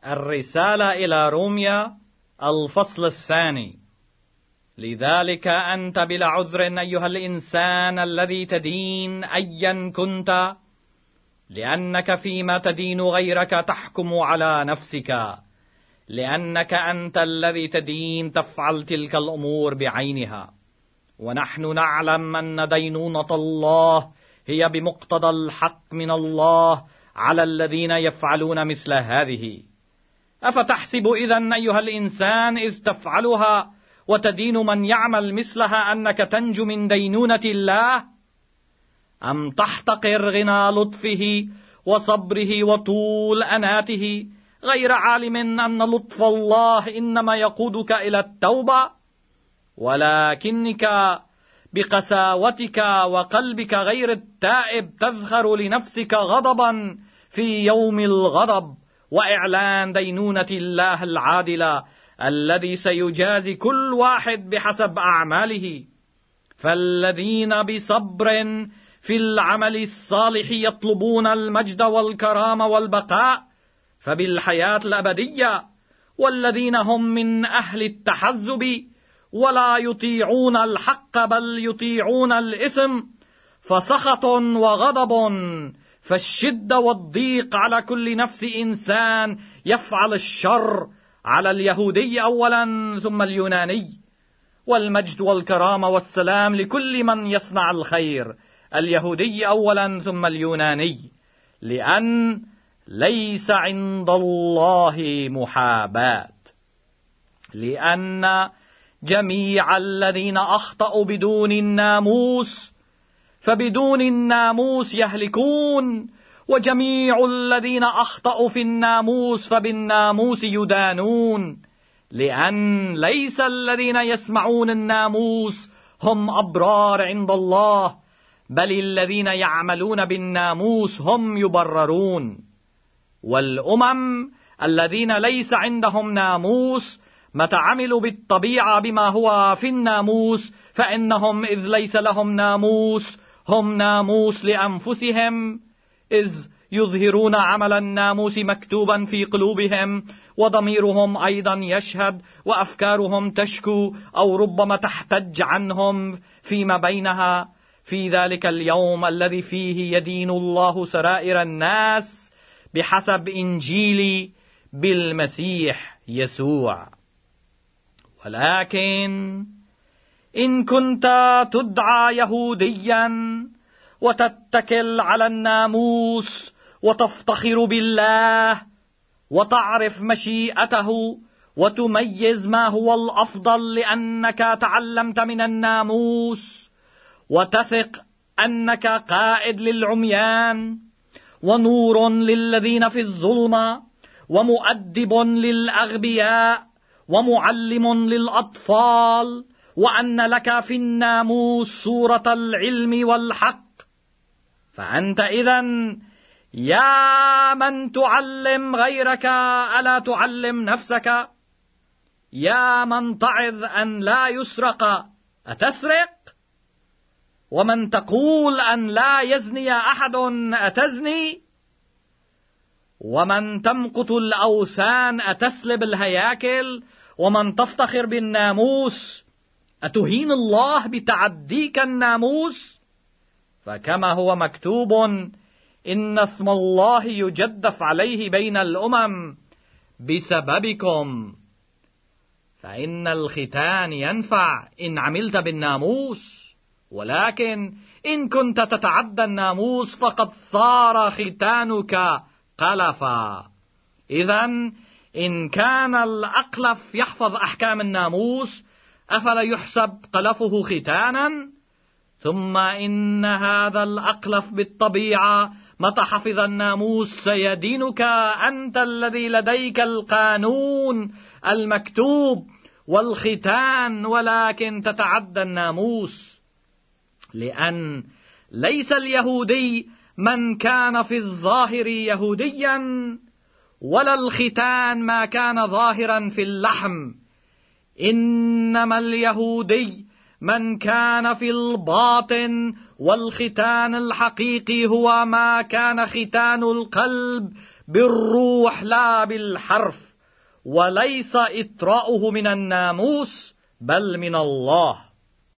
الرسالة إلى روميا الفصل الثاني. لذلك أنت بلا عذر أيها الإنسان الذي تدين أيا كنت، لأنك فيما تدين غيرك تحكم على نفسك، لأنك أنت الذي تدين تفعل تلك الأمور بعينها. ونحن نعلم أن دينونة الله هي بمقتضى الحق من الله على الذين يفعلون مثل هذه. أفتحسب إذن أيها الإنسان إذ تفعلها وتدين من يعمل مثلها أنك تنجو من دينونة الله؟ أم تحتقر غنى لطفه وصبره وطول أناته، غير عالم أن لطف الله إنما يقودك إلى التوبة؟ ولكنك بقساوتك وقلبك غير التائب تذخر لنفسك غضبا في يوم الغضب وإعلان دينونة الله العادلة الذي سيجازي كل واحد بحسب أعماله. فالذين بصبر في العمل الصالح يطلبون المجد والكرامة والبقاء فبالحياة الأبدية، والذين هم من أهل التحزب ولا يطيعون الحق بل يطيعون الإثم فسخط وغضب، فالشدة والضيق على كل نفس إنسان يفعل الشر، على اليهودي أولا ثم اليوناني. والمجد والكرامة والسلام لكل من يصنع الخير، اليهودي أولا ثم اليوناني، لأن ليس عند الله محاباة. لأن جميع الذين أخطأوا بدون الناموس فبدون الناموس يهلكون، وجميع الذين أخطأوا في الناموس فبالناموس يدانون. لأن ليس الذين يسمعون الناموس هم أبرار عند الله، بل الذين يعملون بالناموس هم يبررون. والأمم الذين ليس عندهم ناموس متى عملوا بالطبيعة بما هو في الناموس فإنهم إذ ليس لهم ناموس هم ناموس لأنفسهم، إذ يظهرون عمل الناموس مكتوبا في قلوبهم، وضميرهم أيضا يشهد، وأفكارهم تشكو أو ربما تحتج عنهم فيما بينها، في ذلك اليوم الذي فيه يدين الله سرائر الناس بحسب إنجيلي بالمسيح يسوع. ولكن إن كنت تدعى يهوديا وتتكل على الناموس وتفتخر بالله وتعرف مشيئته وتميز ما هو الأفضل لأنك تعلمت من الناموس، وتثق أنك قائد للعميان ونور للذين في الظلمة ومؤدب للأغبياء ومعلم للأطفال، وأن لك في الناموس صورة العلم والحق، فأنت إذن يا من تعلم غيرك ألا تعلم نفسك؟ يا من تعظ أن لا يسرق أتسرق؟ ومن تقول أن لا يزني أحد أتزني؟ ومن تمقت الأوثان أتسلب الهياكل؟ ومن تفتخر بالناموس أتهين الله بتعديك الناموس؟ فكما هو مكتوب إن اسم الله يجدف عليه بين الأمم بسببكم، فإن الختان ينفع إن عملت بالناموس، ولكن إن كنت تتعدى الناموس فقد صار ختانك قلفا. إذن إن كان الأقلف يحفظ أحكام الناموس أفلا يحسب قلفه ختانا؟ ثم إن هذا الأقلف بالطبيعة متى حفظ الناموس سيدينك أنت الذي لديك القانون المكتوب والختان ولكن تتعدى الناموس. لأن ليس اليهودي من كان في الظاهر يهوديا، ولا الختان ما كان ظاهرا في اللحم، إنما اليهودي من كان في الباطن، والختان الحقيقي هو ما كان ختان القلب بالروح لا بالحرف، وليس إطراؤه من الناموس بل من الله.